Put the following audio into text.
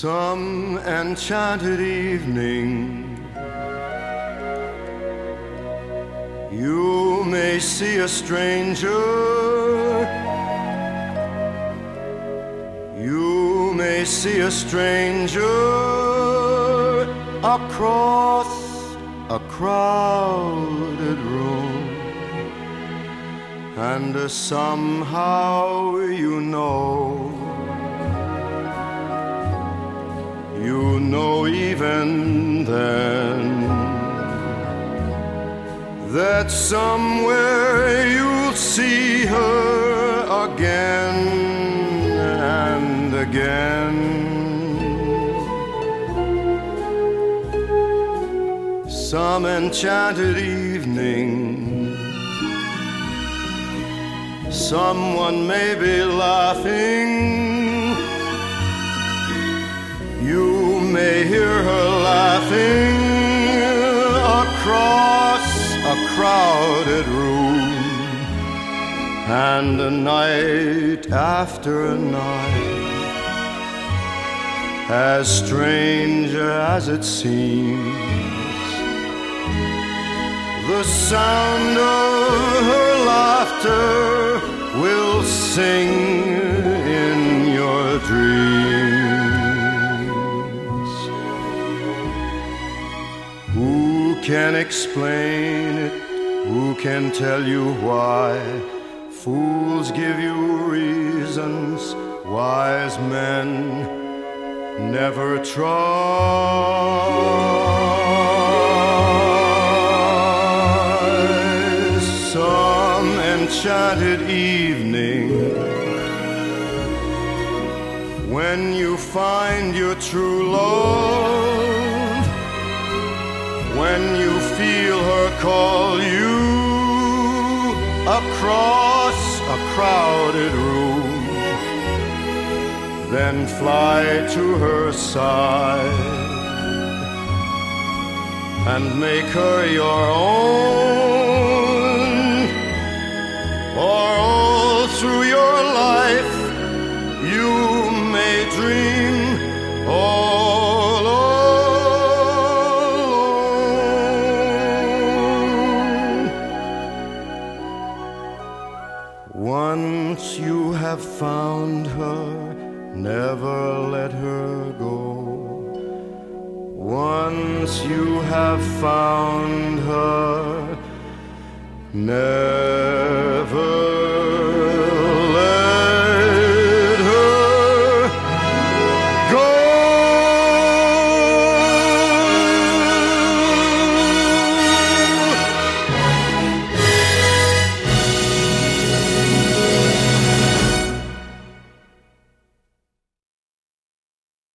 Some enchanted evening you may see a stranger, you may see a stranger across a crowded room, and somehow you know even then that somewhere you'll see her again and again. Some enchanted evening, someone may be laughing. You may hear her laughing across a crowded room, and night after night, as strange as it seems, the sound of her laughter will sing in your dreams. Who can explain it? Who can tell you why? Fools give you reasons, wise men never try. Some enchanted evening, when you find your true love, when you feel her call you across a crowded room, then fly to her side and make her your own. Or all through your life you may dream all alone. Once you have found her, never let her go. Once you have found her, never